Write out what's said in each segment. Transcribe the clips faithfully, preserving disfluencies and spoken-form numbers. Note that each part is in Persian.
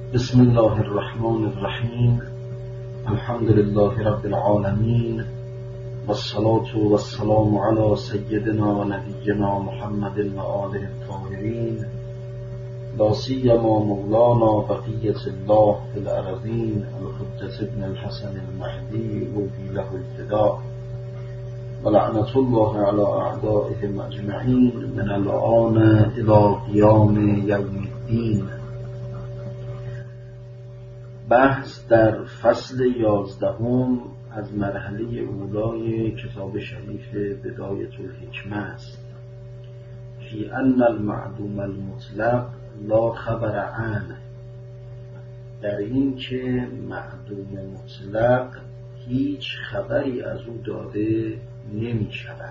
بسم الله الرحمن الرحیم. الحمد لله رب العالمین والصلاة والسلام علی سیدنا و نبینا محمد و آله الطاهرین، لا سیما مولانا بقیة الله فی الارضین الحجة ابن الحسن المهدی روحی له الفداء و لعنة الله علی اعدائهم اجمعین من الآن الی قیام یوم الدین. بحث در فصل یازدهم از مرحله اولای کتاب شریف بدایة الحکمه است. فی ان المعدوم المطلق لا خبر عنه، در این که معدوم مطلق هیچ خبری از او داده نمی شود.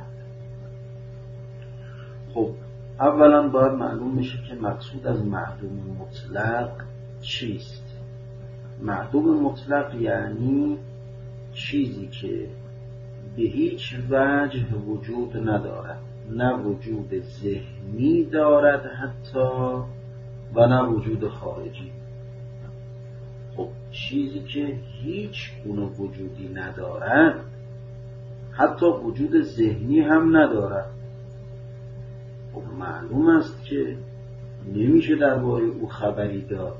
خب اولا باید معلوم بشه که مقصود از معدوم مطلق چیست. معدوم مطلق یعنی چیزی که به هیچ وجه وجود ندارد، نه وجود ذهنی دارد حتی و نه وجود خارجی. خب چیزی که هیچ گونه وجودی ندارد، حتی وجود ذهنی هم ندارد، خب معلوم است که نمیشه درباره او خبری داد.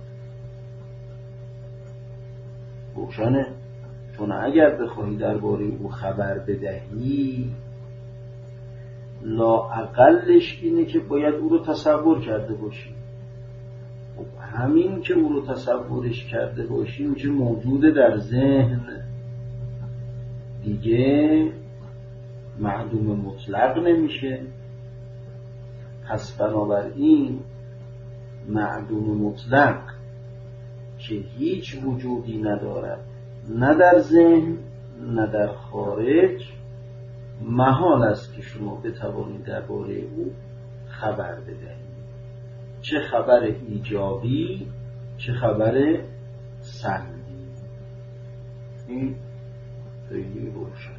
روشنه؟ چون اگر بخواهی درباره او خبر بدهی، لااقلش اینه که باید او رو تصور کرده باشی. خب همین که او رو تصورش کرده باشی میشه موجود در ذهن، دیگه معدوم مطلق نمیشه. پس بنابراین معدوم مطلق که هیچ وجودی ندارد، نه در ذهن نه در خارج، محال است که شما بتوانید درباره او خبر بدهید، چه خبر ایجابی چه خبر سلبی. این خیلی روشن.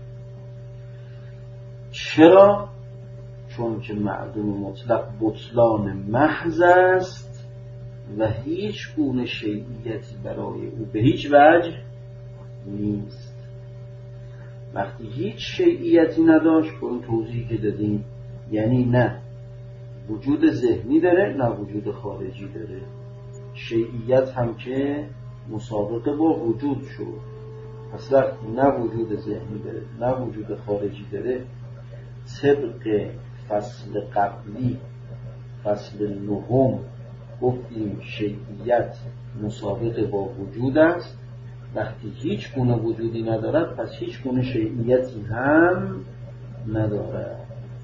چرا؟ چون که معدوم مطلق بطلان محض است و هیچ گونه شیعیتی برای او به هیچ وجه نیست. وقتی هیچ شیعیتی نداشت، با اون توضیحی که دادیم، یعنی نه وجود ذهنی داره نه وجود خارجی داره. شیعیت هم که مسابقه با وجود شد. پس وقتی نه وجود ذهنی داره نه وجود خارجی داره، طبق فصل قبلی، فصل نهم، گفتیم شیعیت مسابقه با وجود است. وقتی هیچ گونه وجودی ندارد، پس هیچ گونه شیعیتی هم ندارد.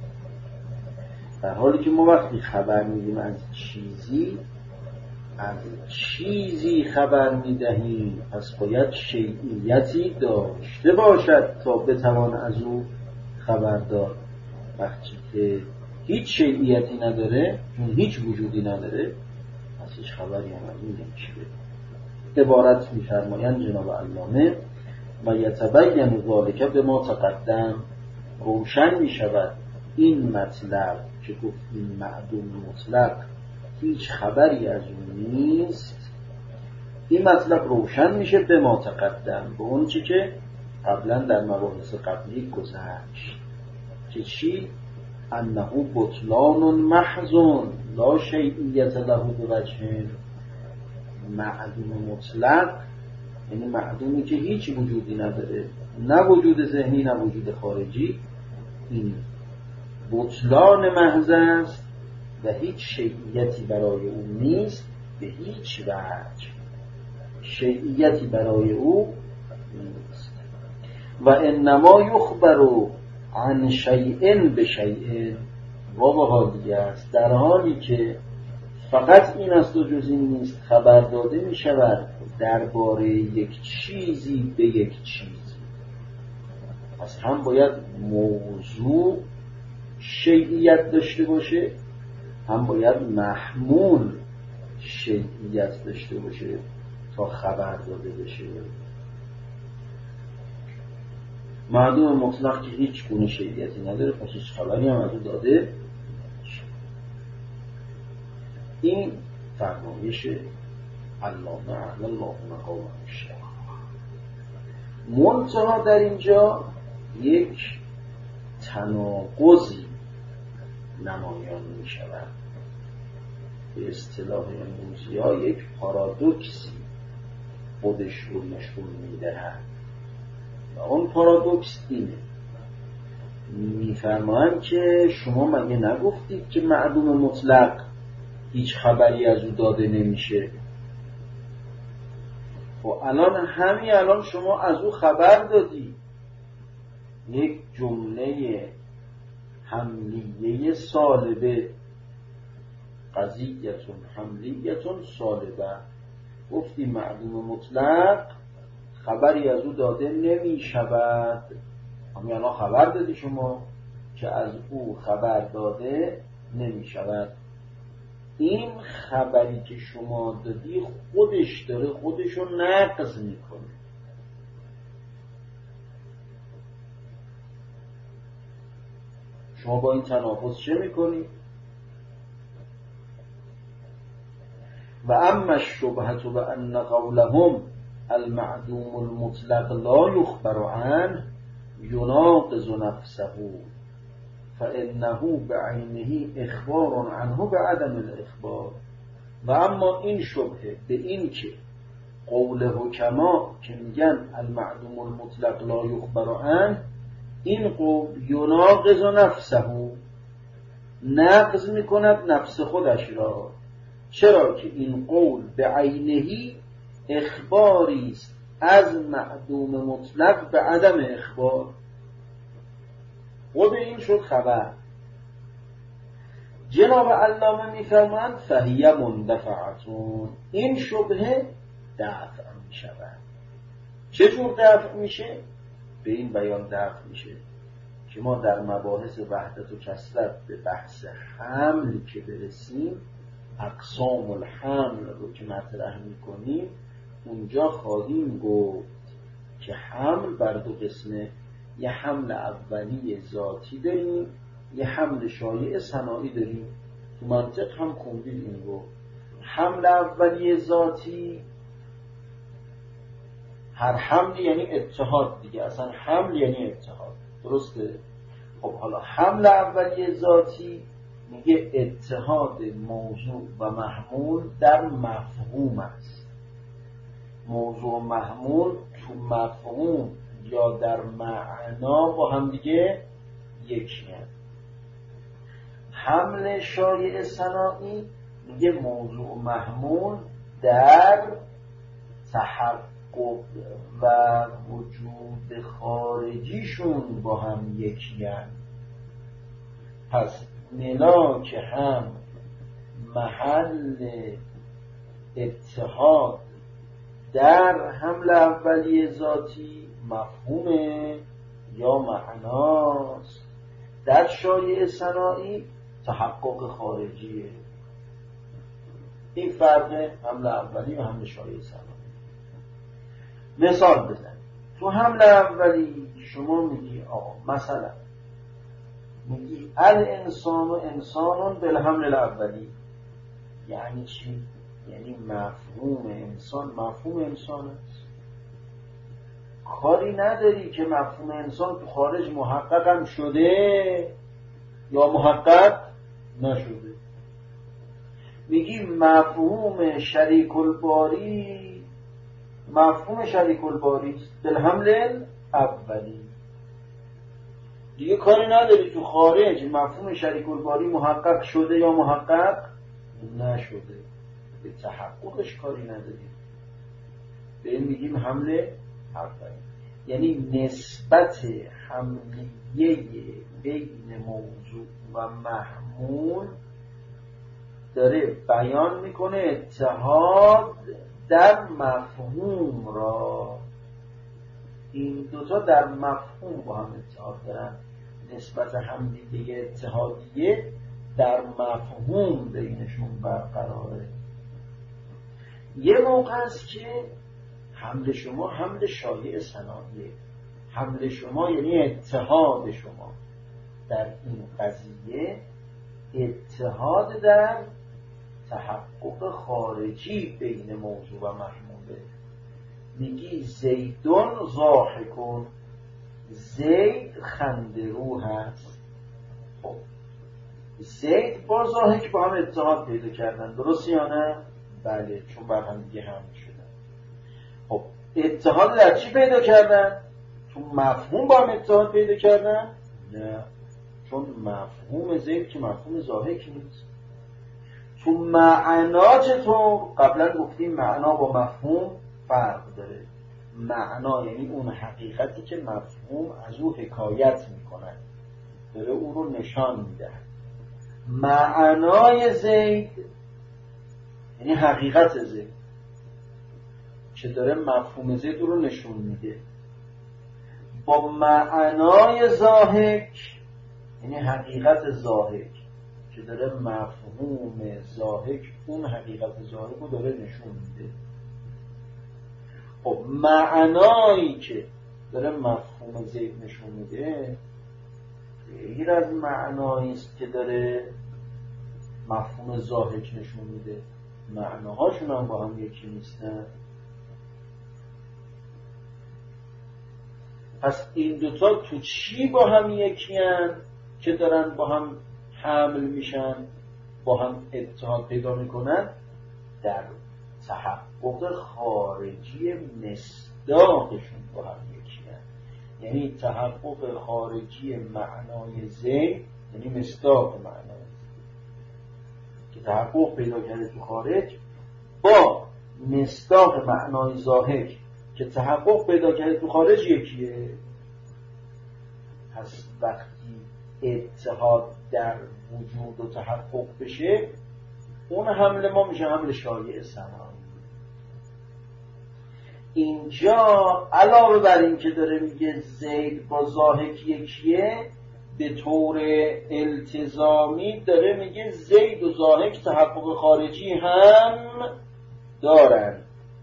در حالی که ما وقتی خبر میدیم از چیزی، از چیزی خبر میدهیم، پس باید شیعیتی داشته باشد تا بتوان از او خبر داد. وقتی که هیچ شیعیتی نداره، چون هیچ وجودی نداره، پس هیچ خبری هم از این نمیشه. عبارت می‌فرمایند جناب علامه: و یتبین ذلک بما تقدم، روشن می‌شود این مطلب که گفتیم معدوم مطلق هیچ خبری از اون نیست. این مطلب روشن میشه به ما تقدم، به اون چی که قبلا در مباحث قبلی گذشت که چی؟ انه بطلان محضون لا شیعیت له بوجه. معدوم مطلق یعنی معدومی که هیچ وجودی نداره، نه وجود ذهنی نه وجود خارجی. این بطلان محض است و هیچ شیعیتی برای او نیست به هیچ وجه. شیعیتی برای او نیست. و انما یخبر عن شیء بشیء، و به حالی است، در حالی که فقط این است و جز این نیست، خبر داده می شود درباره یک چیزی به یک چیزی. پس هم باید موضوع شیعیت داشته باشه، هم باید محمول شیعیت داشته باشه تا خبر داده بشه. معدوم مطلق که هیچ گونه شیعیتی نداره، پس هیچ خبری هم از او داده. این فرمایش علامه اهل الله مقام الشیخ. منتها در اینجا یک تناقضی نمایان می شود، به اصطلاح امروزی ها یک پارادوکسی خودش رو نشون می دهد و اون پارادوکس اینه، میفرمایند که شما مگه نگفتید که معدوم مطلق هیچ خبری از او داده نمیشه؟ خب الان همین الان شما از او خبر دادی، یک جمله حملیه سالبه، قضیتون حملیتون سالبه، گفتی معدوم مطلق خبری از او داده نمی شود. همین الان خبر دادی شما که از او خبر داده نمی شود. این خبری که شما دادی خودش داره خودشو نقض میکنه. شما با این تناقض چه میکنی؟ و اما الشبهة و ان قولهم المعدوم المطلق لا يخبر عنه يناقض نفسه فانه بعینه اخبار عنه بعدم الاخبار. و اما این شبهه به این که قول حکما که میگن المعدوم المطلق لا یخبر عنه، این قول یناقض نفسه، نقض میکند نفس خودش را. چرا که این قول به عینهی اخباری است از معدوم مطلق به عدم اخبار. خود این شد خبر. جناب علامه میفرمایند فهیه مندفعتون، این شبهه دفع می شود. چجور دفع میشه؟ به این بیان دفع میشه که ما در مباحث وحدت و کثرت به بحث حمل که برسیم، اقسام الحمل رو که مطرح میکنیم، اونجا خواهیم گفت که حمل بر دو قسمه، یه حمل اولی ذاتی داریم، یه حمل شایع صناعی داریم. تو منطق هم خوندید این رو. حمل اولی ذاتی، هر حمل یعنی اتحاد دیگه، اصلا حمل یعنی اتحاد، درسته؟ خب حالا حمل اولی ذاتی میگه اتحاد موضوع و محمول در مفهوم است. موضوع و محمول تو مفهوم یا در معنا با هم دیگه یکی هست. حمل شایع صناعی میگه موضوع و محمول در تحقق و وجود خارجیشون با هم یکی هست. پس ملاک هم محل اتحاد در حمل اولیه ذاتی مفهومه یا معناست، در شایع صناعی تحقق خارجیه. این فرق حمل اولی و حمل شایع صناعی. مثال بزن. تو حمل اولی شما میگی آقا مثلا میگی الانسان و انسانون بالحمل الاولی، یعنی چی؟ یعنی مفهوم انسان مفهوم انسان است. کاری نداری که مفهوم انسان تو خارج محقق هم شده یا محقق نشده. میگی مفهوم شریک الباری مفهوم شریک الباری است بالحمل اولی. دیگه کاری نداری تو خارج مفهوم شریک الباری محقق شده یا محقق نشده، به تحققش کاری نداری. به این میگیم حمل اولی. یعنی نسبت حملیه بین موضوع و محمول داره بیان میکنه اتحاد در مفهوم را. این دوتا در مفهوم با هم اتحاد دارن. نسبت حملیه اتحادیه در مفهوم بینشون برقراره. یه موقع است که حمل شما حمل شایع صناعیه. حمل شما یعنی اتحاد شما در این قضیه اتحاد در تحقق خارجی بین موضوع و محموله. میگی زیدون ضاحکون، زید خندرو هست. خب زید با ضاحک با هم اتحاد پیدا کردن، درست یا نه؟ بله، چون بر هم دیگه حمل شدن. خب اتحاد در چی پیدا کردن؟ تو مفهوم با هم اتحاد پیدا کردن؟ نه، چون مفهوم زید که مفهوم ضاحک نیست. تو معنا چطور؟ قبلا گفتیم معنا با مفهوم فرق داره. معنا یعنی اون حقیقتی که مفهوم از او حکایت میکنه، داره او رو نشان میده. معنای زید یعنی حقیقت زید که داره مفهوم زید رو نشون میده. با معنای ضاحک یعنی حقیقت ضاحک که داره مفهوم ضاحک اون حقیقت ضاحک رو داره نشون میده. خب معنایی که داره مفهوم زید نشون میده غیر از معنایی است که داره مفهوم ضاحک نشون میده. معناهاشون هم با هم یکی نیستن. پس این دوتا تو چی با هم یکی هن که دارن با هم حمل میشن، با هم اتحاد پیدا میکنن؟ در تحقق خارجی مصداقشون با هم یکی هن. یعنی تحقق خارجی معنای زید یعنی مصداق معنای زید که تحقق پیدا کرده تو خارج با مصداق معنای ظاهر که تحقق پیدا کرده تو خارج یکیه. پس وقتی اتحاد در وجود و تحقق بشه اون حمل ما میشه حمل شایع ثنایی. اینجا علاوه بر این که داره میگه زید با ضاحک یکیه، به طور التزامی داره میگه زید و ضاحک تحقق خارجی هم دارن.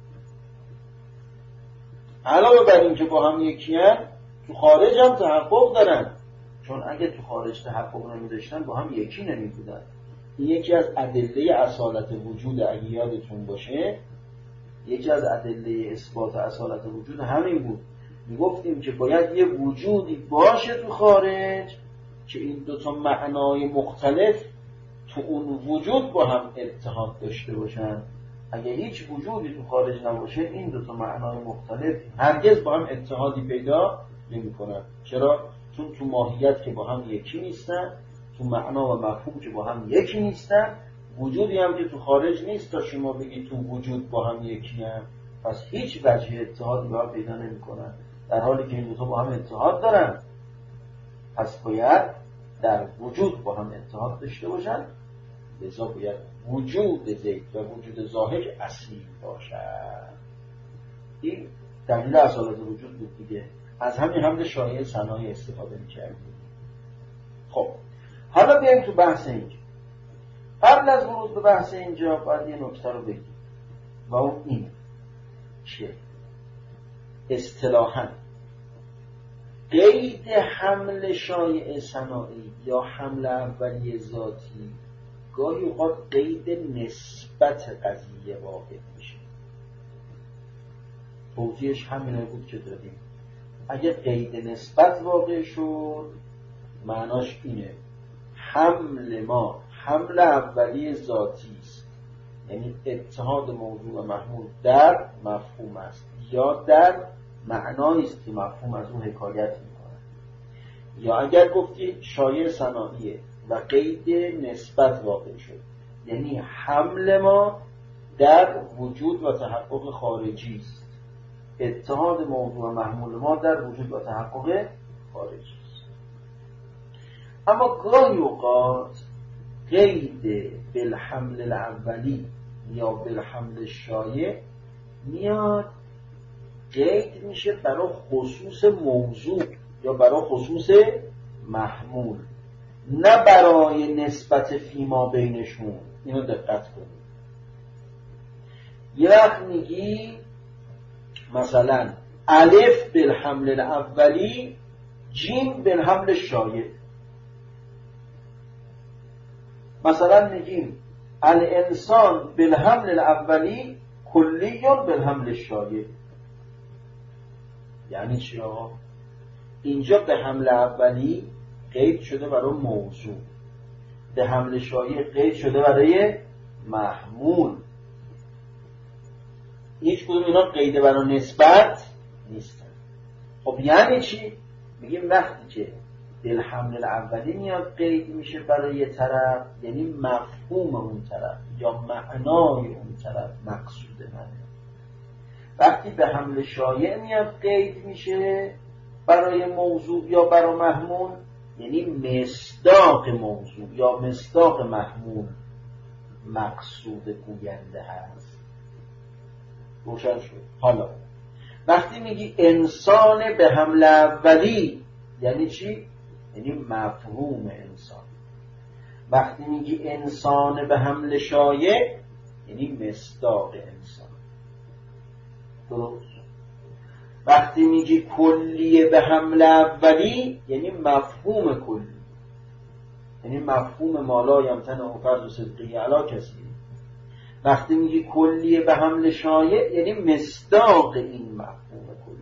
علاوه بر این که با هم یکی هم تو خارج هم تحقق دارن، چون اگه تو خارج تحقق نمی داشتن با هم یکی نمی بودن. این یکی از ادله اصالت وجود، اگه یادتون باشه یکی از ادله اثبات اصالت وجود همین بود. می گفتیم که باید یه وجودی باشه تو خارج که این دوتا معنای مختلف تو اون وجود با هم اتحاد داشته باشن. اگه هیچ وجودی تو خارج نباشه این دوتا معنای مختلف هرگز با هم اتحادی پیدا نمی کنن. چرا؟ چون تو ماهیت که با هم یکی نیستن، تو معنا و مفهوم که با هم یکی نیستن، وجودی هم که تو خارج نیست تا شما بگی تو وجود با هم یکی هم، پس هیچ وجه اتحادی با هم پیدا نمی کنن. در حالی که این دوتا با هم اتحاد دارن، پس باید در وجود با هم اتحاد داشته باشن. لذا باید وجود زید و وجود ظاهر اصلی باشد. این دلیل اصالت وجود بود دیگه. از همین حمل شایع ثنایی استفاده می‌کردیم. خب حالا بیایم تو بحث اینجا. قبل از ورود به بحث اینجا باید یه نکته رو بگیم و اون این که اصطلاحاً قید حمل شایع ثنایی یا حمل اولیه ذاتی گاهی اوقات قید نسبت قضیه واقع میشه. توضیحش همینه بود که دادیم. اگه قید نسبت واقع شد معناش اینه حمل ما حمل اولیه ذاتی است، یعنی اتحاد موضوع و محمول در مفهوم است یا در معنایی است که مفهوم از اون حکایت میکنه. یا اگر گفتی شایع ثناییه و قید نسبت واقع شد، یعنی حمل ما در وجود و تحقق خارجی است، اتحاد موضوع و محمول ما در وجود و تحقق خارجی است. اما گاهی اوقات قید بالحمل الاولی یا بالحمل شایع میاد قید میشه برای خصوص موضوع یا برای خصوص محمول، نه برای نسبت فیما بینشون. اینو دقت کنید. یه وقت میگی مثلا الف بالحمل الاولی جیم بالحمل شایع. مثلا میگیم الانسان بالحمل الاولی کلی بالحمل الشایع. یعنی چی آقا؟ اینجا به حمل اولی قید شده برای موضوع، به حمل شایع قید شده برای محمول. هیچ کدوم اینا قید برای نسبت نیستن. خب یعنی چی؟ میگیم وقتی که بالحمل الاولی میاد قید میشه برای یه طرف، یعنی مفهوم اون طرف یا معنای اون طرف مقصود منه. وقتی به حمل شایع میاد قید میشه برای موضوع یا برای محمول، یعنی مصداق موضوع یا مصداق محمول مقصود گوینده هست. روشن شد؟ حالا وقتی میگی انسان به حمل اولی یعنی چی؟ یعنی مفهوم انسان. وقتی میگی انسان به حمل شایع یعنی مصداق انسان. درست؟ وقتی میگی کلیه به حمل اولی یعنی مفهوم کلی، یعنی مفهوم مالا یمتن و فرض و صدقی علا کسی. وقتی میگی کلیه به حمل شایع یعنی مصداق این مفهوم کلی.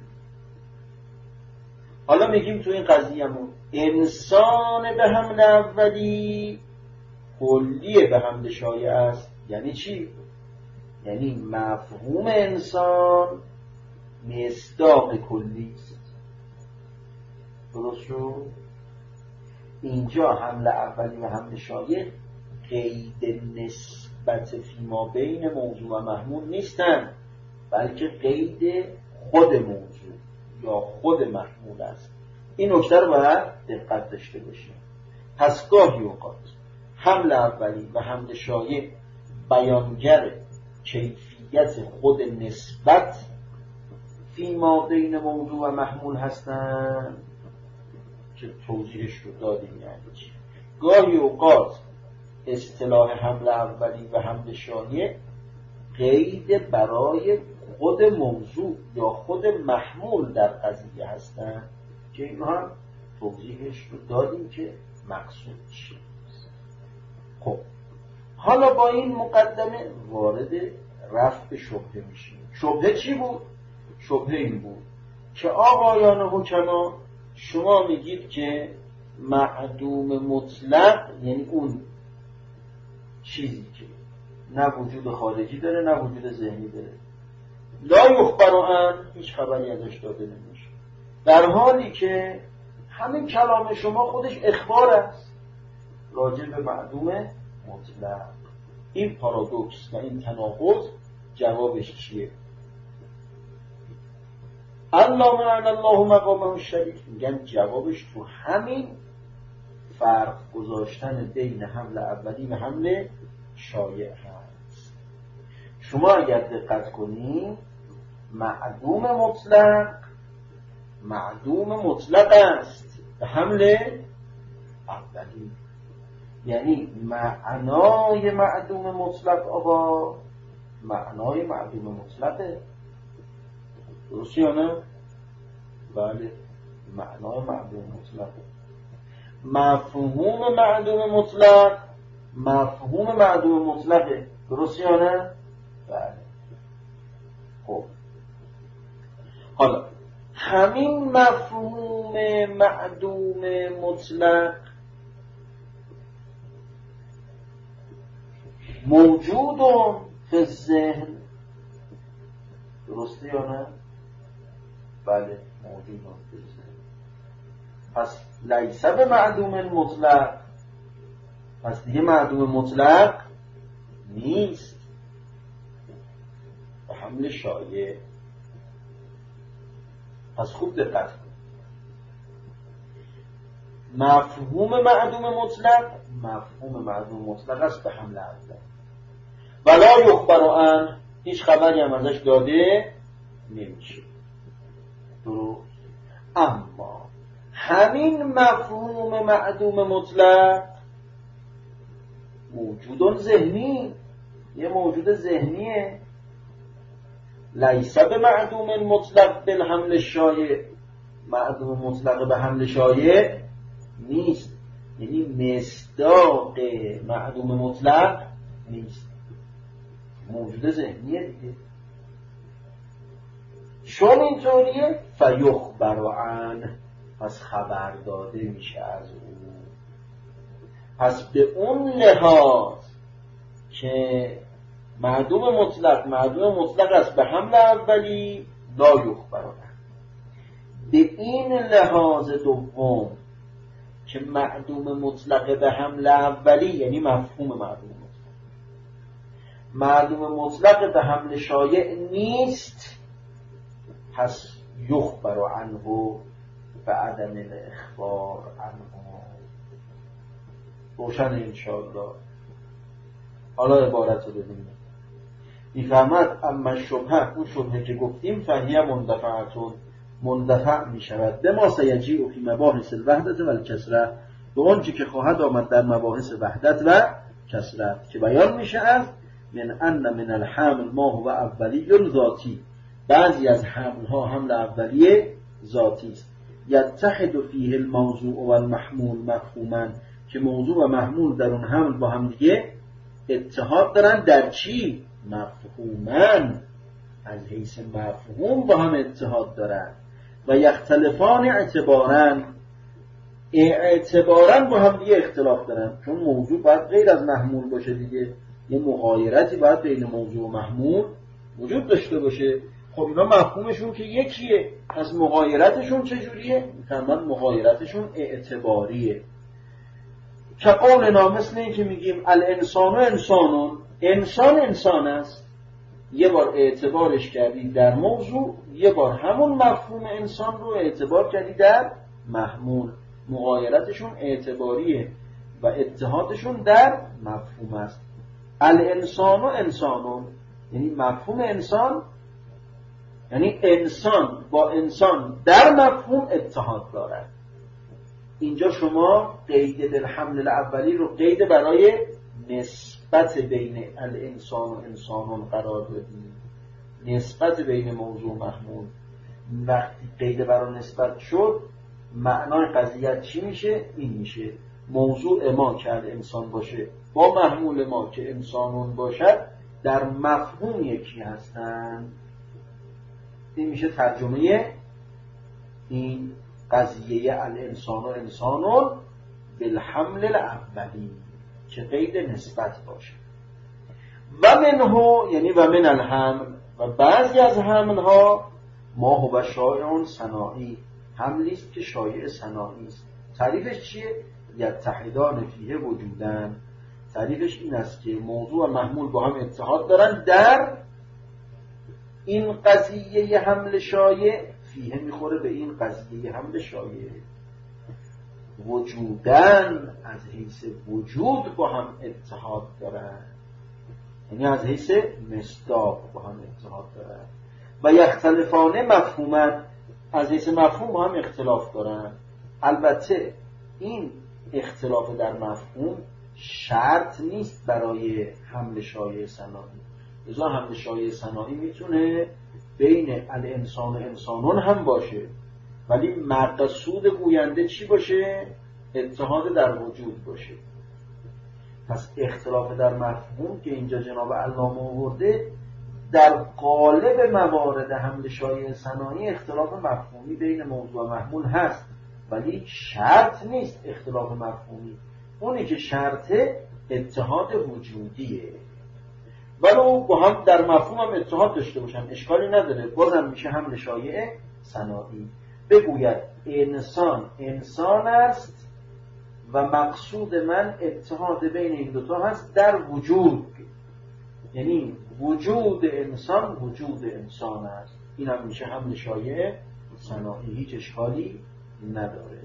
حالا میگیم تو این قضیه‌مون انسان به حمل اولی کلیه به حمل شایع است. یعنی چی؟ یعنی مفهوم انسان مصداق کلی است. درست شد؟ اینجا حمل اولی و حمل شایع قید نسبت فیما بین موضوع و محمول نیستن، بلکه قید خود موضوع یا خود محمول است. این نکته رو باید دقت داشته باشیم. پس گاهی اوقات حمل اولی و حمل شایع بیانگر کیفیت خود نسبت فیما بین موضوع و محمول هستن که توضیحش رو دادیم. یعنی چی؟ گاهی اوقات اصطلاح حمل اولی و حمل شایع قید برای خود موضوع یا خود محمول در قضیه هستن که این هم توضیحش رو دادیم که مقصود چیه. خب حالا با این مقدمه وارد رفع شبهه میشیم. شبهه چی بود؟ شبهه این بود که آقایان حکما شما میگید که معدوم مطلق یعنی اون چیزی که نه وجود خارجی داره نه وجود ذهنی داره، لا یخبر عنه، هیچ خبری ازش داده نمیشه، در حالی که همین کلام شما خودش اخبار است راجع به معدوم مطلق. این پارادوکس و این تناقض جوابش چیه؟ الله من الله مقامه الشریک. میگن جوابش تو همین فرق گذاشتن بین حمل اولی و حمل شایع هست. شما اگر دقت کنید معدوم مطلق معدوم مطلق است به حمل اولی، یعنی معنای معدوم مطلق آقا معنای معدوم مطلقه. درستی یا نه؟ بله، معنای معدوم مطلقه. مفهوم معدوم مطلق مفهوم معدوم مطلقه. درستی یا نه؟ بله. خب حالا همین مفهوم معدوم مطلق موجود فی الذهن. درسته یا نه؟ بله موجود فی الذهن. پس لیس به معدوم مطلق، پس دیگه معدوم مطلق نیست به حمل شایع. پس خوب دقت کن، مفهوم معدوم مطلق مفهوم معدوم مطلق است به حمل اولی، ولا یخبر عنه، هیچ خبری هم ازش داده نمیشه. درست؟ اما همین مفهوم معدوم مطلق موجود ذهنی، یه موجود ذهنیه. لیس به معدوم مطلق بالحمل الشایع، معدوم مطلق به حمل شایع نیست، یعنی مصداق معدوم مطلق نیست، موجود ذهنیه دیگه. چون اینطوریه فیخبر عنه، پس خبر داده میشه از او. پس به اون لحاظ که معدوم مطلق معدوم مطلق است به حمل اولی لا یخبر عنه، به این لحاظ دوم که معدوم مطلق به حمل اولی یعنی مفهوم معدوم مطلق، معدوم مطلق به حمل شایع نیست، پس یخبر عنه به عدم الاخبار عنه. روشن انشاءالله. حالا عبارت رو ببینیم. میفهمد اما شبهه، اون شبهه که گفتیم فهیه مندفعتون، مندفع می شود به ما سیجیع فی مباحث الوحدت و الکسرت، به اونچه که خواهد آمد در مباحث وحدت و کسرت که بیان میشه از من ان من الحمل ما هو اولی ذاتی، بعضی از حمل ها حمل اولیه ذاتی است، یتحد فیه الموضوع و المحمول مفهوما، که موضوع و محمول در اون حمل با هم دیگه اتحاد دارن. در چی؟ مفهوما، از حیث مفهوم با هم اتحاد دارن. و یختلفان اعتبارا، اعتبارا با هم دیگه اختلاف دارن، چون موضوع باید غیر از محمول باشه دیگه، یه مغایرتی باید بین موضوع و محمول وجود داشته باشه. خب اینا مفهومشون که یکیه، از مغایرتشون چجوریه؟ میفهمن مغایرتشون اعتباریه. که قولنا مثل این که میگیم الانسان و انسانون، انسان انسان است، یه بار اعتبارش کردی در موضوع، یه بار همون مفهوم انسان رو اعتبار کردی در محمول. مغایرتشون اعتباریه و اتحادشون در مفهوم است. الانسان و انسانون یعنی مفهوم انسان، یعنی انسان با انسان در مفهوم اتحاد دارد. اینجا شما قید بالحمل الاولی رو قید برای نسبت بین الانسان و انسانون قرار دادید، نسبت بین موضوع و محمول. وقتی قید برای نسبت شد معنای قضیت چی میشه؟ این میشه موضوع ما که الانسان باشه با محمول ما که انسانون باشد در مفهوم یکی هستند. این میشه ترجمه این قضیه الانسان و انسانون بالحمل الاولی که قید نسبت باشه. و منه یعنی و من الحمل، و بعضی از حملها ما هو شایع صناعی، حملی است که شایع صناعی است. تعریفش چیه؟ یتحدان فیه وجودن، تعریفش این است که موضوع و محمول با هم اتحاد دارن در این قضیه حمل شایع. فیه میخوره به این قضیه حمل شایع. وجودن از حیث وجود با هم اتحاد دارن، یعنی از حیث مصداق با هم اتحاد دارن. و یختلفانه مفهومن، از حیث مفهوم با هم اختلاف دارن. البته این اختلاف در مفهوم شرط نیست برای حمل شایع صناعی. لذا حمل شایع صناعی میتونه بین الانسان و انسانون هم باشه، ولی مقصود گوینده چی باشه؟ اتحاد در وجود باشه. پس اختلاف در مفهوم که اینجا جناب علامه آورده در قالب موارد حمل شایع صناعی اختلاف مفهومی بین موضوع و محمول هست، ولی شرط نیست اختلاف مفهومی. اونی که شرطه اتحاد وجودیه، ولو با هم در مفهوم هم اتحاد داشته باشن اشکالی نداره، بازم میشه حمل شایع صناعی. بگوید انسان انسان است و مقصود من اتحاد بین این دوتا هست در وجود، یعنی وجود انسان وجود انسان است. این هم میشه حمل شایع صناعی، هیچ اشکالی نداره.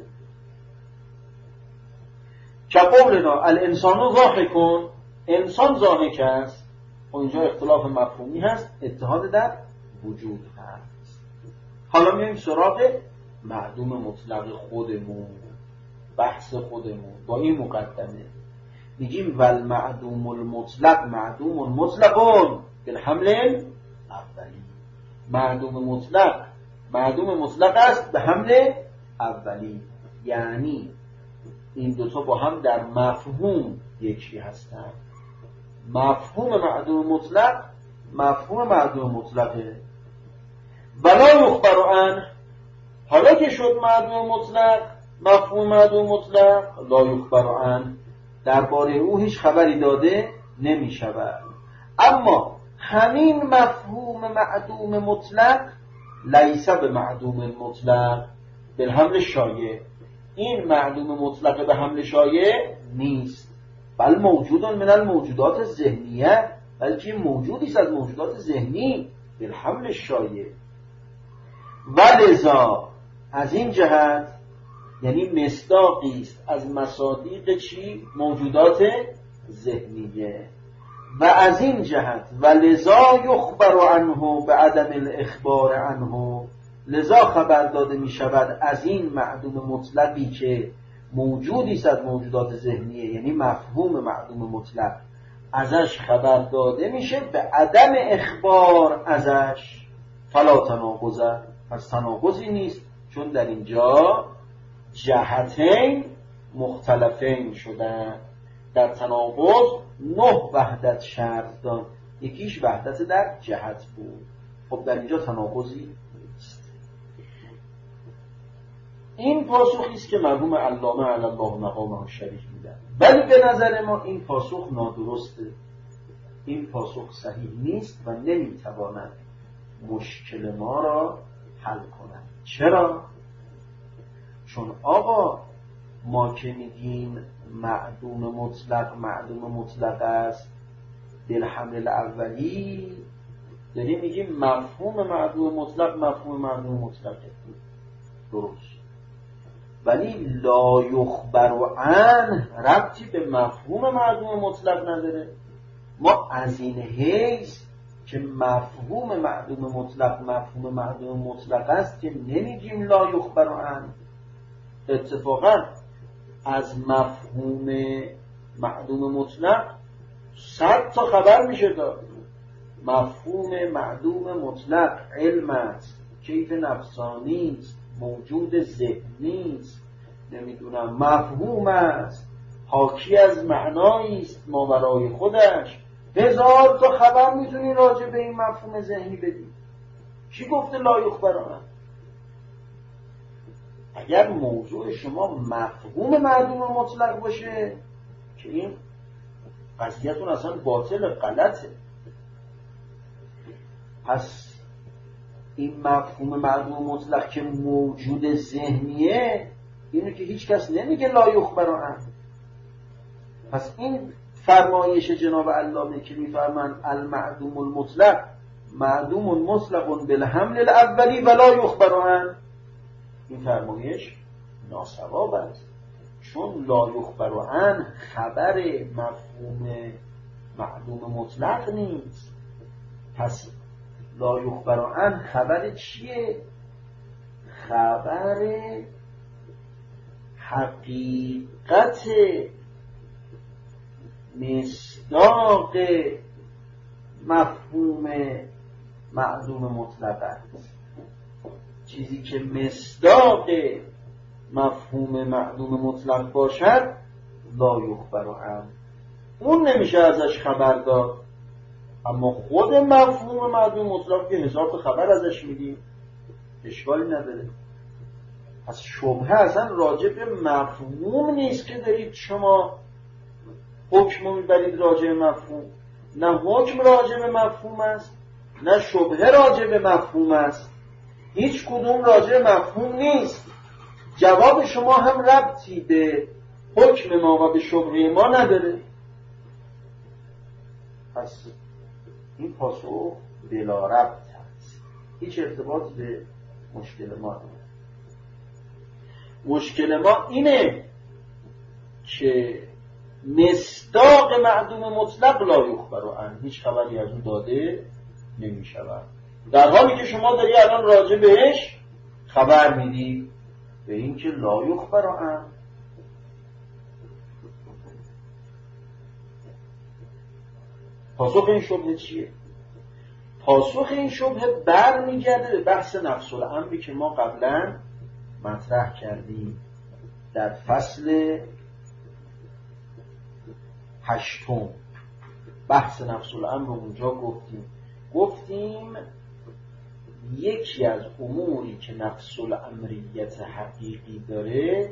که قولنا الانسان ضاحکون، انسان ضاحک است، اونجا اختلاف مفهومی هست، اتحاد در وجود هست. حالا میایم سراغ معدوم مطلق خودمون، بحث خودمون. با این مقدمه میگیم ول معدوم المطلق معدوم مطلقون بالحمل اولی. معدوم مطلق معدوم مطلق است به حمل اولی، یعنی این دوتا با هم در مفهوم یکی هستند مفهوم معدوم مطلق مفهوم معدوم مطلقه. ولا یخبر عنه، حالا که شد معدوم مطلق مفهوم معدوم مطلق، لا یخبر عنه، درباره او هیچ خبری داده نمی شود. اما همین مفهوم معدوم مطلق لیس به معدوم مطلق بالحمل شایع، این معدوم مطلق به حمل شایع نیست، بل موجود من الموجودات ذهنیه، بلکه موجودی است از موجودات ذهنی بالحمل شایع. ولذا از این جهت، یعنی مصداقی است از مصادیق چی؟ موجودات ذهنیه. و از این جهت ولذا یخبر عنه به عدم الاخبار عنه، لذا خبر داده می شود از این معدوم مطلقی که موجودی است از موجودات ذهنیه، یعنی مفهوم معدوم مطلق، ازش خبر داده میشه به عدم اخبار ازش. فلا تناقض، پس تناقضی نیست، چون در اینجا جهتین مختلفین شدن. در تناقض نه وحدت شرط داد، یکیش وحدت در جهت بود. خب در اینجا تناقضی نیست. این پاسخی است که مرحوم علامه علی الله مقامه شریف میدن، ولی به نظر ما این پاسخ نادرسته، این پاسخ صحیح نیست و نمیتواند مشکل ما را حل کند. چرا؟ چون آقا ما که میگیم معدوم مطلق معدوم مطلق است بالحمل اولی، داریم میگیم مفهوم معدوم مطلق مفهوم معدوم مطلقه، درست، ولی لا یخبر عنه ربطی به مفهوم معدوم مطلق نداره. ما از این حیث که مفهوم معدوم مطلق مفهوم معدوم مطلق است که نمیگیم لا یخبر عنه. اتفاقا از مفهوم معدوم مطلق صد تا خبر میشه داد. مفهوم معدوم مطلق علم است، کیف نفسانی است، موجود ذهنی است، نمیدونم مفهوم است، حاکی از معنایی است ماورای خودش. هزار تا خبر میتونی راجع به این مفهوم ذهنی بدی. کی گفته لا یخبر عنه؟ اگر موضوع شما مفهوم معدوم مطلق باشه که این قضیه‌تون اصلا باطل غلطه. پس این مفهوم معدوم مطلق که موجود ذهنیه، اینو که هیچ کس نمیگه لا یخبر عنه. پس این فرمایش جناب علامه که میفرمان المعدوم المطلق معدوم مطلق بالحمل الاولی ولا یخبر عنه، این فرمایش ناصواب است، چون لا یخبر عنه خبر مفهوم معدوم مطلق نیست. پس لا یخبر عنه خبر چیه؟ خبر حقیقت مصداق مفهوم معدوم مطلق است. چیزی که مصداق مفهوم معدوم مطلق باشد لا یخبر عنه، اون نمیشه ازش خبر داد. اما خود مفهوم معدوم مطلق که هزار تا خبر ازش میدیم، اشکالی نداره. پس شبهه اصلا راجع به مفهوم نیست که دارید شما حکم میبرید راجع به مفهوم، نه حکم راجع به مفهوم است، نه شبهه راجع به مفهوم است، هیچ کدوم راجع به مفهوم نیست. جواب شما هم ربطی به حکم ما و به شبهه ما نداره. پس این پاسخ بلا ربط است، هیچ ارتباط به مشکل ما نداره. مشکل ما اینه که مصداق معدوم مطلق لا یخبر عنه، هیچ خبری از اون داده نمی شود، در حالی که شما داری الان راجع بهش خبر میدی به این که لا یخبر عنه. پاسخ این شبهه چیه؟ پاسخ این شبهه بر میگرده به بحث نفس الامری که ما قبلا مطرح کردیم در فصل هشتم. بحث نفس الامر رو اونجا گفتیم گفتیم یکی از اموری که نفس الامریت حقیقی داره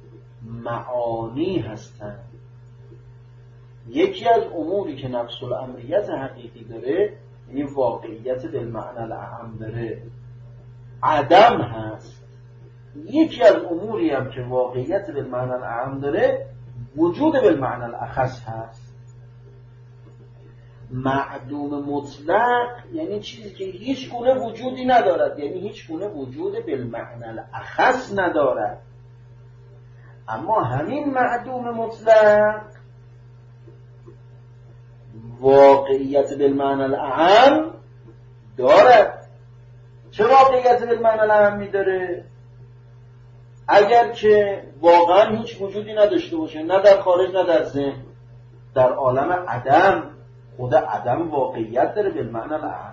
معانی هستند. یکی از اموری که نفس الامریت حقیقی داره یعنی واقعیت بالمعنی الاعم داره عدم هست. یکی از اموری هم که واقعیت بالمعنی الاعم داره وجود بالمعنی الاخص هست. معدوم مطلق یعنی چیزی که هیچ گونه وجودی ندارد، یعنی هیچ گونه وجود بالمعنی الاخص ندارد. اما همین معدوم مطلق واقعیت بالمعنی الاعم دارد. چه واقعیت بالمعنی الاعم داره؟ اگر که واقعا هیچ وجودی نداشته باشه، نه در خارج نه در ذهن، در عالم عدم، خود عدم واقعیت داره بالمعنی الاعم.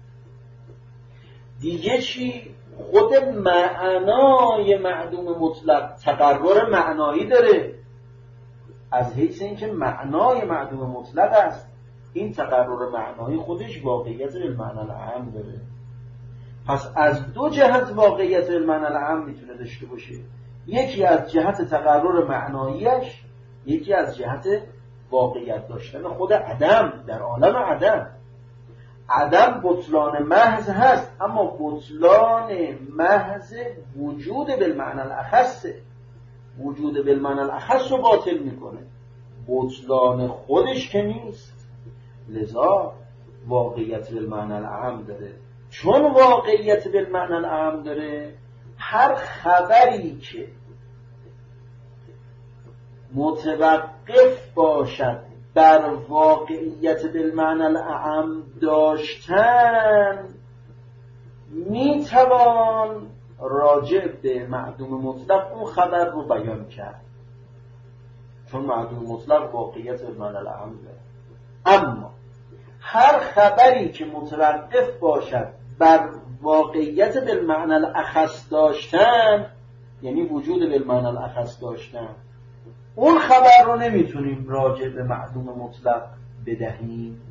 دیگه چی؟ خود معنای معدوم مطلق تقرر معنایی داره، از حیث اینکه معنای معدوم مطلق است این تقرر معنایی خودش واقعیت بالمعنی الاعم داره. پس از دو جهت واقعیت بالمعنی الاعم میتونه داشته باشه، یکی از جهت تقرر معناییش، یکی از جهت واقعیت داشتن خود عدم در عالم عدم. عدم بطلان محض هست، اما بطلان محض وجود بالمعنی الاخص، وجود بالمعنی الاخص رو باطل میکنه، بطلان خودش که نیست. لذا واقعیت بالمعنی الاعم داره. چون واقعیت بالمعنی الاعم داره، هر خبری که متوقف باشد بر واقعیت بالمعنی الاعم داشتن میتوان راجع به معدوم مطلق اون خبر رو بیان کرد، چون معدوم مطلق واقعیت بالمعنی الاعم داره. اما هر خبری که متوقف باشد بر واقعیت بالمعنی الاخص داشتن، یعنی وجود بالمعنی الاخص داشتن، اون خبر رو نمیتونیم راجع به معدوم مطلق بدهیم.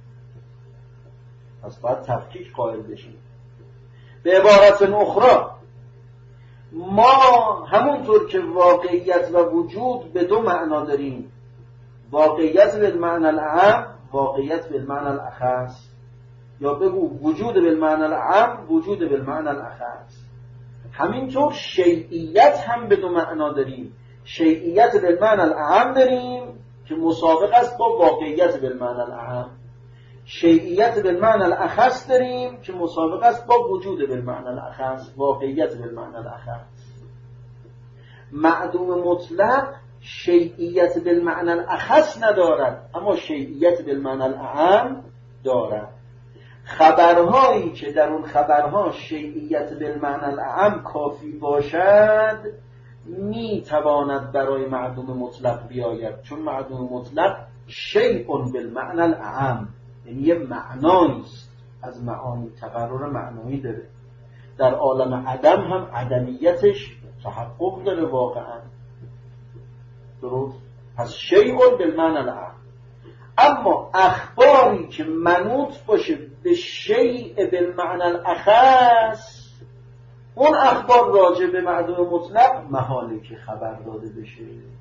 پس باید تفکیک قائل بشیم. به عبارت اخرى، ما همونطور که واقعیت و وجود به دو معنا داریم، واقعیت بالمعنی الاعم، واقعیت بالمعنی الاخص، یا بگو وجود بالمعنی الاعم، وجود بالمعنی الاخص. همینطور شیعیت هم به دو معنا داریم، شیعیت بالمعنی الاعم داریم که مسابق است با واقعیت بالمعنی الاعم، شیعیت بالمعنی الاخص داریم که مسابق است با وجود بالمعنی الاخص، واقعیت بالمعنی الاخص. معدوم مطلق شیعیت بالمعنی الاخص ندارد، اما شیعیت بالمعنی الاعم دارد. خبرهایی که در اون خبرها شیعیت بالمعنی الاعم کافی باشد می تواند برای معدوم مطلق بیاید، چون معدوم مطلق شیء بالمعنی الاعم، یعنی یه معنایی است، از معانی تقرر معنایی داره. در عالم عدم هم عدمیتش تحقق داره واقعا، درست؟ پس شیء بالمعنی الاعم. اما اخباری که منوط باشه به شیء بالمعنی الاخص، اون اخبار راجع به معدوم مطلق محاله که خبر داده بشه.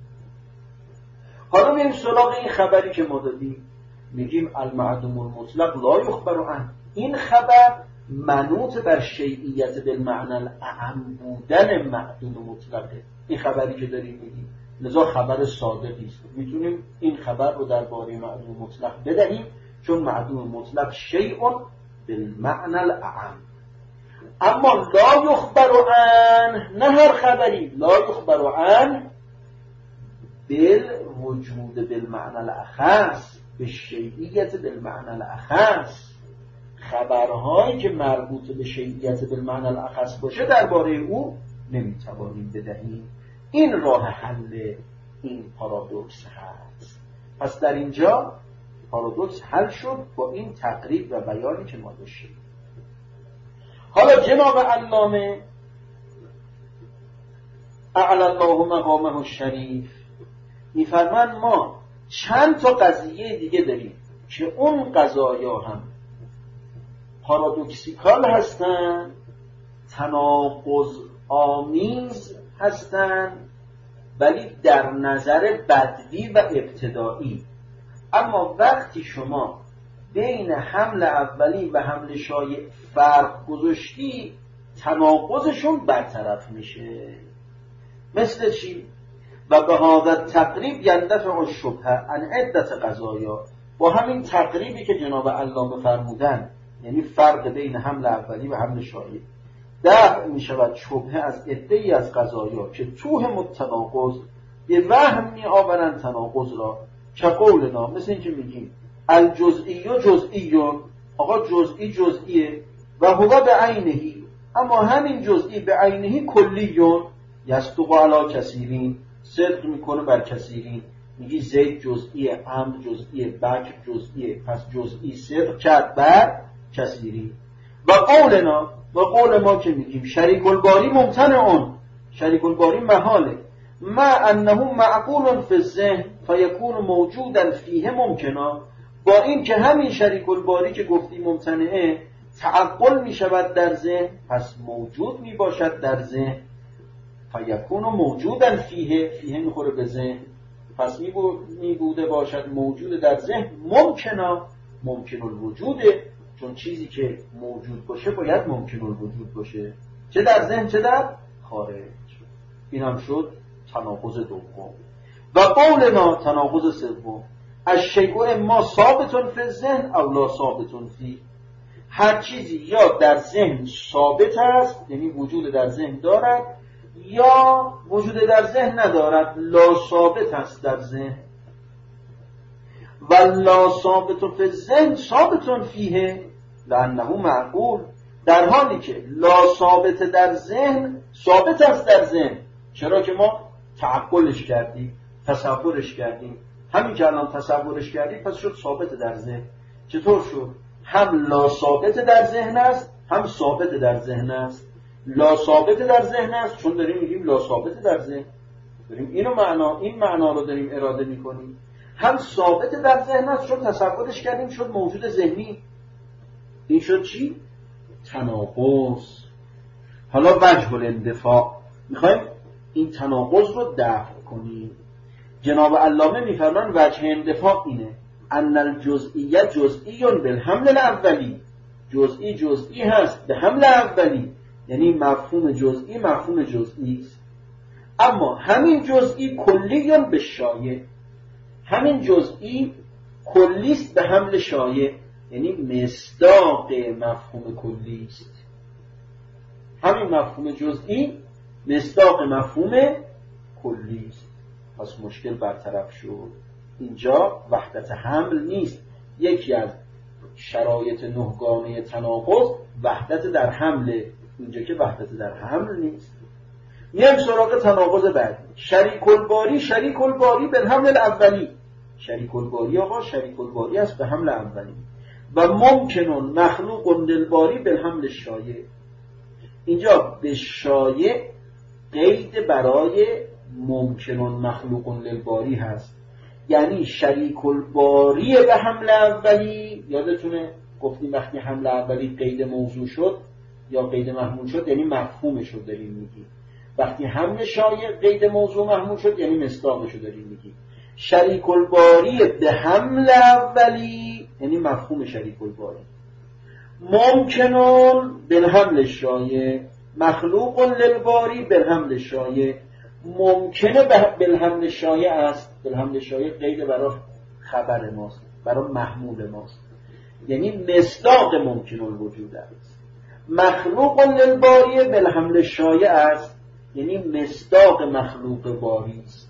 حالا میریم سراغ این خبری که ما دادیم، میگیم المعدوم المطلق لا یخبر عنه. این خبر منوط بر شیعیت بالمعنی الاعم بودن معدوم مطلقه. این خبری که داریم میگیم لذا خبر صادقی است، میتونیم این خبر رو درباره معدوم مطلق بدهیم، چون معدوم مطلق شیء بالمعنی الاعم. اما لا یخبر عنه، نه هر خبری، لا یخبر عنه بالوجود بالمعنی الاخص، به شیعیت بالمعنی الاخص. خبرهایی که مربوط به شیعیت بالمعنی الاخص باشه درباره او نمیتوانیم بدهیم. این راه حل این پارادوکس هست. پس در اینجا پارادوکس حل شد با این تقریب و بیانی که ما داشتیم. حالا جناب علامه اعلی الله مقامه الشریف میفرمان ما چند تا قضیه دیگه داریم که اون قضایا هم پارادوکسیکال هستن، تناقض آمیز هستن، ولی در نظر بدوی و ابتدایی. اما وقتی شما بین حمل اولی و حمل شایع فرق گذاشتی، تناقضشون برطرف میشه. مثل چی؟ و به هذا تقریب یندفع الشبهه عن عدت قضایا. با همین تقریبی که جناب علامه فرمودن، یعنی فرق بین حمل اولی و حمل شایع، دفع می شود شبهه از عده‌ای از قضایا که توهم التناقض به وهم می آورند تناقض را، که قولنا، مثل این که میگیم الجزئی و جزئیون، آقا جزئی جزئیه و هو به عینهی، اما همین جزئی به عینهی کلیون یصدق علی کثیرین، صدق میکنه بر کثیرین. میگی زید جزئیه، عمرو جزئیه، بکر جزئیه، پس جزئی صدق کرد بر کثیرین. و قولنا، و قول ما که میگیم شریک الباری ممتنعون، شریک الباری محاله، ما انه معقول فی الذهن فیکون موجودا فیه ممکنا، با این که همین شریک الباری که گفتی ممتنعه تعقل میشود در ذهن، پس موجود میباشد در ذهن. فیکون موجودا فیه، فیه میخوره به ذهن، پس میبوده باشد موجود در ذهن. ممکنا، ممکن الوجوده، چون چیزی که موجود باشه باید ممکن الوجود باشه، چه در ذهن چه در خارج. این هم شد تناقض دوم. و قولنا، تناقض سوم، الشیء اما ثابت فی الذهن او لا ثابت فی، هر چیزی یا در ذهن ثابت است، یعنی وجود در ذهن دارد، یا وجود در ذهن ندارد، لا ثابت است در ذهن. و لا ثابت فی الذهن ثابت فیه لانه معقول، در حالی که لا ثابت در ذهن ثابت است در ذهن، چرا که ما تعقلش کردیم، تصورش کردیم. همین که الان تصورش کردیم پس شد ثابت در ذهن. چطور شد؟ هم لا ثابت در ذهن است، هم ثابت در ذهن است. لا ثابت در ذهن است چون داریم میگیم لا ثابت در ذهن، داریم اینو معنا، این معنا رو داریم اراده میکنیم. هم ثابت در ذهن است چون تصورش کردیم، شد موجود ذهنی. این شد چی؟ تناقض. حالا وجه الاندفاع، میخوایم این تناقض رو دفع کنیم. جناب علامه میفرمان وجه اندفاع اینه، ان الجزئیه جزئی بالحمل الاولی، جزئی جزئی هست به حمل اولی، یعنی مفهوم جزئی مفهوم جزئی است. اما همین جزئی کلی به شایع، همین جزئی کلیست به حمل شایع، یعنی مصداق مفهوم کلی است. همین مفهوم جزئی مصداق مفهوم کلی است. پس مشکل برطرف شد. اینجا وحدت حمل نیست. یکی از شرایط نهگانه تناقض وحدت در حمل، اینجا که وحدت در حمل نیست. میایم سراغ تناقض بعدی. شریک الباری، شریک الباری به حمل الاولی، شریک الباری آقا شریک الباری است به حمل اولی. و ممکنون مخلوق للباری به حمل شایع، اینجا به شایع قید برای ممکنون مخلوق للباری هست، یعنی شریک الباری به حمل اولی. یادتونه گفتیم وقتی حمل اولی قید موضوع شد یا قید محمول شد یعنی مفهومش رو داریم میگیم، وقتی حمل شایع قید موضوع محمول شد یعنی مصداقش رو داریم میگیم. شریک الباری به حمل اولی یعنی مفهوم شریک الباری. ممکنون بالحمل شایع، مخلوق للباری بالحمل شایع. ممکنه بالحمل شایع است، بالحمل شایع قید برای خبر ماست، برای محمول ماست، یعنی مصداق ممکن الوجود است. مخلوق للباری بالحمل شایع است، یعنی مصداق مخلوق باری است.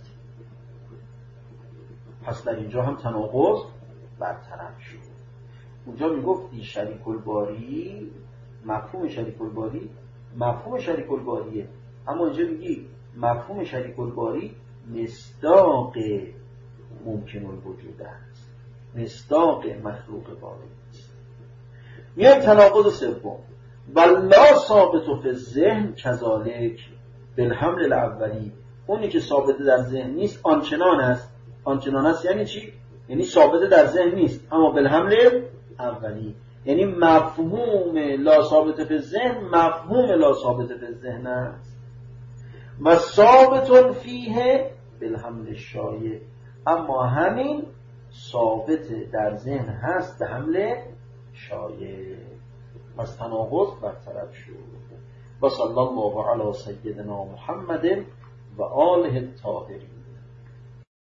پس در اینجا هم تناقض برطرف شد. اونجا میگفتی شریک الباری، مفهوم شریک الباری مفهوم شریک الباریه، اما اینجا میگی مفهوم شریک الباری مصداق ممکن الوجود است، مصداق مخلوق باری است. میایم تناقض سوم، ولا ثابت فی الذهن کذالک بالحمل الاولی، اونی که ثابت در ذهن نیست آنچنان است. آنچنان است یعنی چی؟ یعنی ثابت در ذهن نیست، اما بالحمل اولی، یعنی مفهوم لا ثابت فی الذهن مفهوم لا ثابت فی الذهن است و ثابت فیه بالحمل الشایع، اما همین ثابت در ذهن هست به حمل شایع، پس تناقض برطرف شد. و صلی الله علی سیدنا محمد و آله الطاهرین.